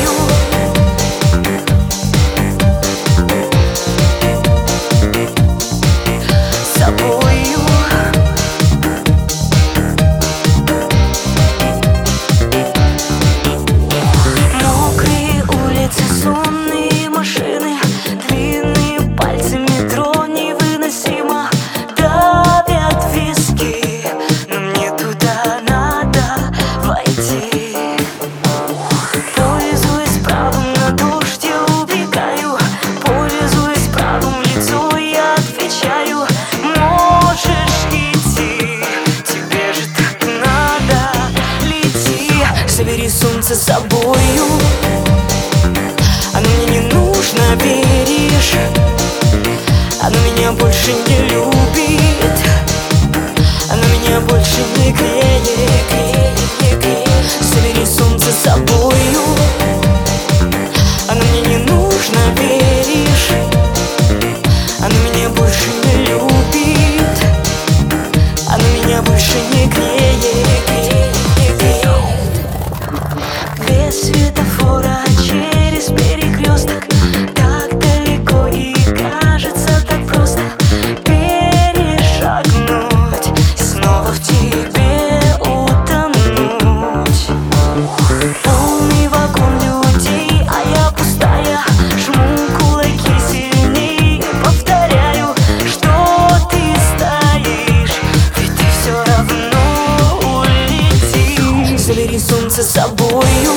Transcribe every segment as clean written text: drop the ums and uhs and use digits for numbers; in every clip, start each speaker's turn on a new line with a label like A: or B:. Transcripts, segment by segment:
A: Мокрые улицы, сонные машины, длинные пальцы, метро невыносимо давят виски, но мне туда надо войти. Пользуясь правом, на дождь я убегаю, пользуясь правом, в лицо я отвечаю: можешь идти, тебе же так надо, лети. Забери солнце с собою, оно мне не нужно, веришь? Оно меня больше не любит, оно меня больше не греет. Забери солнце с собою, оно мне не нужно, веришь? Оно меня больше не любит, оно меня больше не греет. Без светофора через перекресток, так далеко и кажется так просто перешагнуть, снова в тебе утонуть. Полный вагон людей, а я пустая, жму кулаки сильней, повторяю, что ты стоишь, ведь ты все равно улетишь. Забери солнце с собою,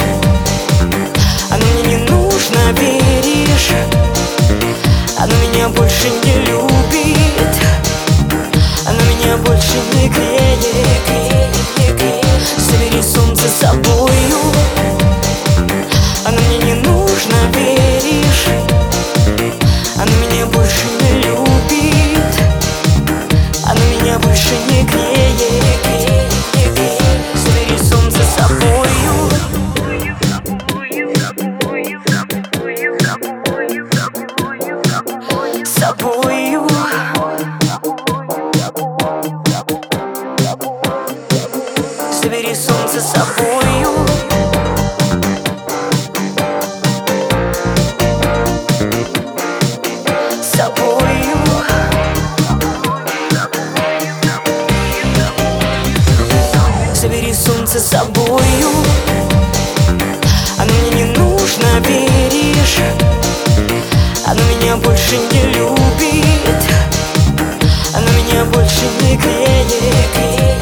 A: оно мне не нужно, веришь? Оно меня больше не любит, оно меня больше не греет. Забери солнце с собою, оно мне не нужно, веришь? Оно меня больше не любит, оно меня больше не греет. Забери солнце с собою, с собою. Забери солнце с собою, с собою. Забери солнце с собою, оно мне не нужно, веришь? Оно меня больше не любит, оно меня больше не греет.